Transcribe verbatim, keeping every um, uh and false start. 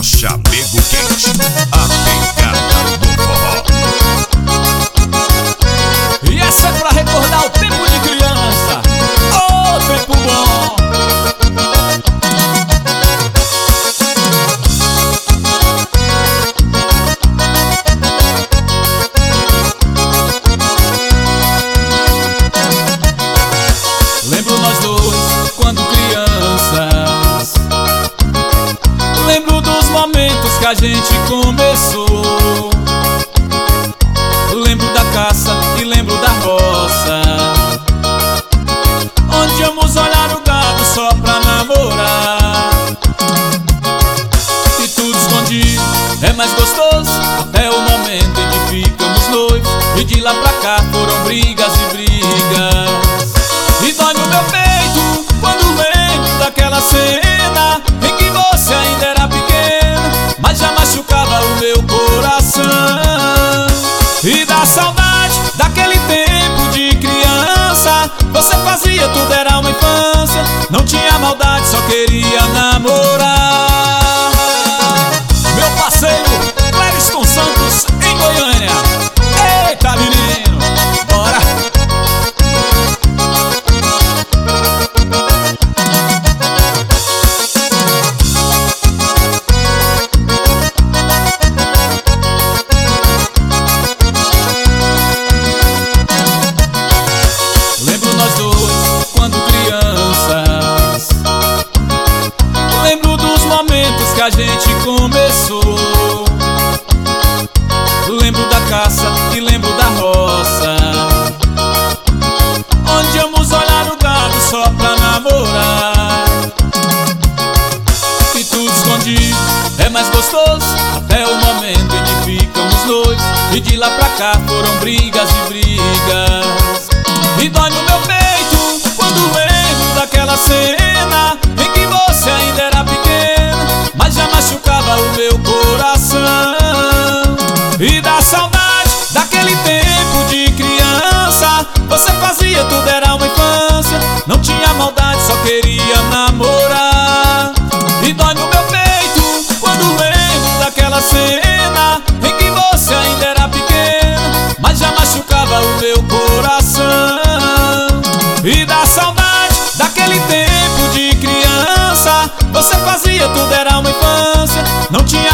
Chamego Quente, a pegada do forró. E essa é pra recordar o tempo de criança. Oh, tempo bom! Lembro nós dois quando crianças. Lembro dos momentos que a gente começou. Lembro da caça e lembro da roça, onde íamos olhar o gado só pra namorar. E tudo escondido é mais gostoso, até o momento em que ficamos noivos. E de lá pra cá foram brigas e brigas. E dói no meu peito quando lembro daquela cena em que você ainda era pequeno, mas já machucava o meu coração. E da saudade daquele tempo de criança, você fazia tudo, era uma infância. Não tinha maldade, só queria namorar. Meu parceiro Clériston Santos, em Goiânia. Eita, menino, bora! Lembro nós dois quando crianças. Lembro dos momentos que a gente começou. Lembro da caça e lembro da roça, onde íamos olhar o gado só pra namorar. E tudo escondido é mais gostoso, até o momento em que ficamos noivos. E de lá pra cá foram brigas e brigas. E dói no meu peito quando lembro daquela cena em que você ainda era pequeno, mas já machucava o meu coração. E da saudade daquele tempo de criança, você fazia tudo, era uma infância. Não tinha maldade, só queria namorar. E dói no meu peito quando lembro daquela cena em que você ainda era pequeno, mas já machucava o meu coração. E da saudade daquele tempo de criança, você fazia tudo, era uma infância. Não tinha